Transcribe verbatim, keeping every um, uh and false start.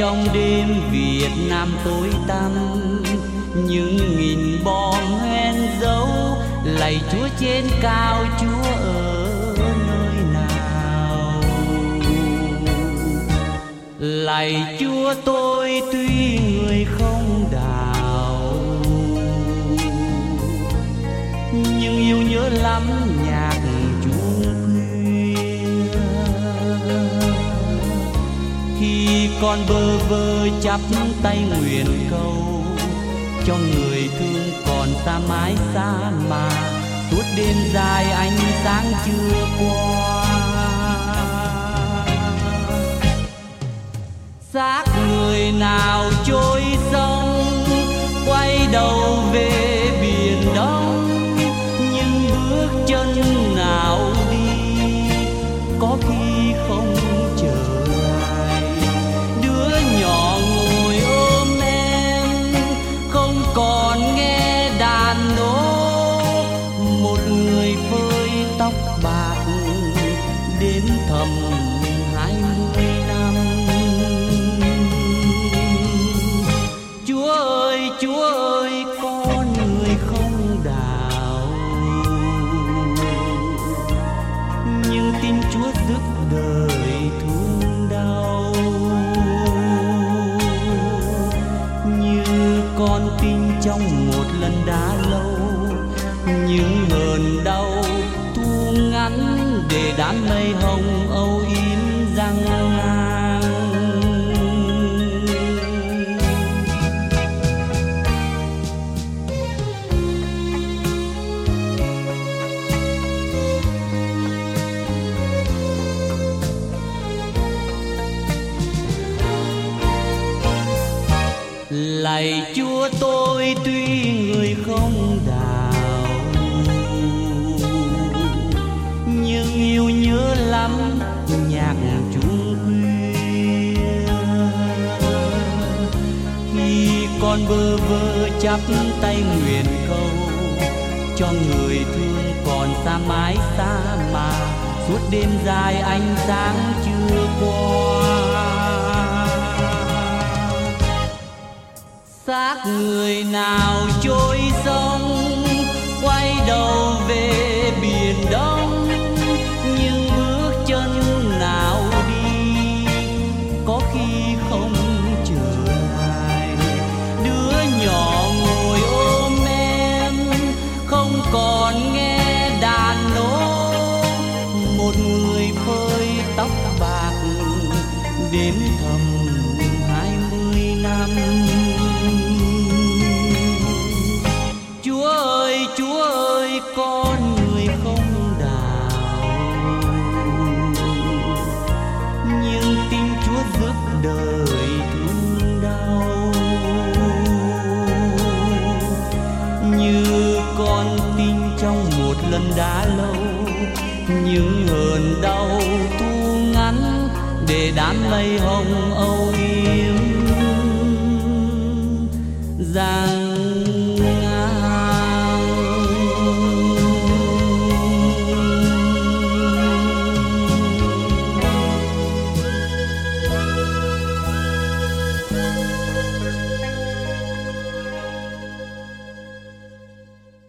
trong đêm Việt Nam tối tăm, những nghìn bom hoen dấu lạy Chúa trên cao, Chúa ở nơi nào? Lạy Chúa tôi tuy người không đạo, nhưng yêu nhớ lắm nhạc Chúa khuya. Khi con bơ vơ chắp tay nguyện cầu cho người thương còn xa mãi xa mà, suốt đêm dài ánh sáng chưa qua. Xác người nào trôi sông quay đầu về biển Đông, nhưng bước chân nào đi có khi không trở lại. Đứa nhỏ ngồi ôm em không còn nghe đàn đố, một người phơi tóc bạc đến thầm hai mươi năm. Chúa ơi, Chúa ơi, con người không đạo, nhưng tin Chúa dứt đời thương đau. Như con tin trong một lần đã lâu, những hờn đau thu ngắn để đám mây hồng âu yếm giăng ngang. Lạy Chúa tôi tuy người không đạo, nhưng yêu nhớ lắm nhạc Chúa khuya. Khi con bơ vơ chắp tay nguyện cầu cho người thương còn xa mãi xa mà, suốt đêm dài ánh sáng chưa qua. Xác người nào trôi sông quay đầu về biển Đông, nhưng bước chân nào đi có khi không trở lại. Đứa nhỏ ngồi ôm em không còn nghe đàn nố, một người phơi tóc bạc đếm thầm hai mươi năm. Chúa ơi, Chúa ơi, con người không đạo, nhưng tin Chúa dứt đời thương đau. Như con tin trong một lần đã lâu, những hờn đau thu ngắn để đám mây hồng âu yếm giăng